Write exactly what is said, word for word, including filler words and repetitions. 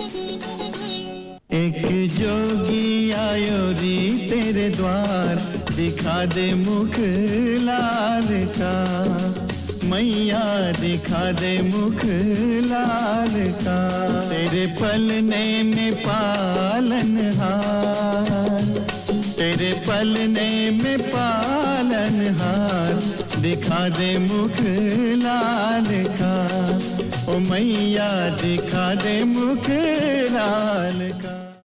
एक जोगी आयो री तेरे द्वार, दिखा दे मुख लाल का, मैया दिखा दे मुख लाल का। तेरे पलने में पालनहार, तेरे पलने में पालनहार, दिखा दे मुख लाल का, ओ मैया दिखा दे मुख लाल का।